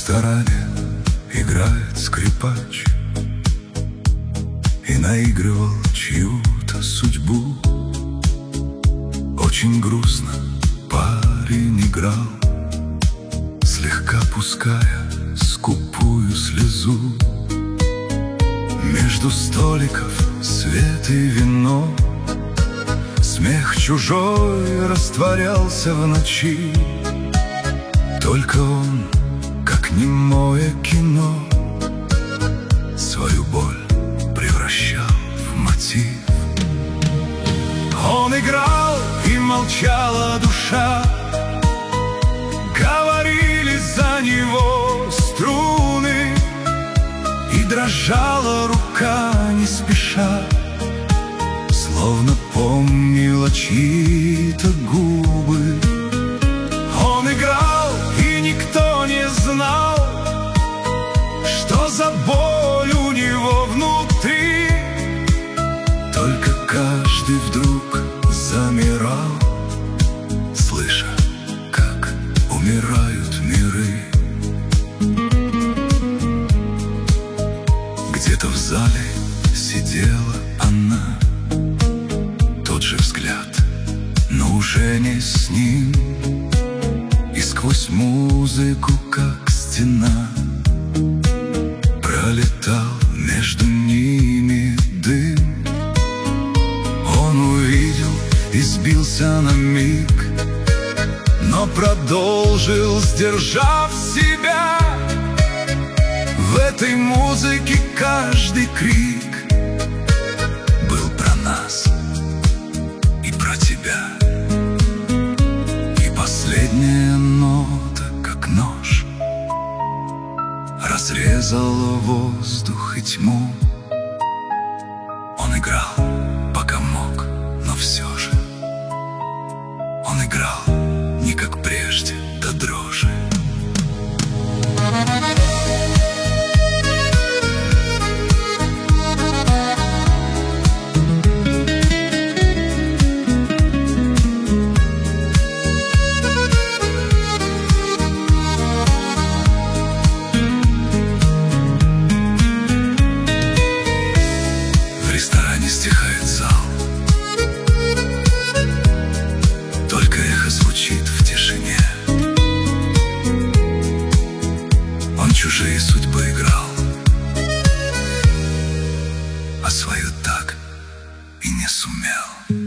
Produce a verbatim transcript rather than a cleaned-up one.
ресторане играет скрипач и наигрывал чью-то судьбу. Очень грустно парень играл, слегка пуская скупую слезу. Между столиков свет и вино, смех чужой растворялся в ночи. Только он, как немое кино, свою боль превращал в мотив. Он играл, и молчала душа, говорили за него струны, и дрожала рука не спеша, словно помнила чьи-то губы. Он играл, и никто не знал, что за боль у него внутри. Только каждый вдруг замирал, слыша, как умирают миры. Где-то в зале сидела она, тот же взгляд, но уже не с ним. И сквозь музыку, как стена, пролетал между ними дым. Он увидел и сбился на миг, но продолжил, сдержав себя. В этой музыке каждый крик был про нас и про тебя. И последняя нота, как нож, разрезала воздух и тьму. Он играл, пока мог, но все же он играл не как прежде, до дрожи. Стихает зал, только эхо звучит в тишине. Он чужие судьбы играл, а свою так и не сумел.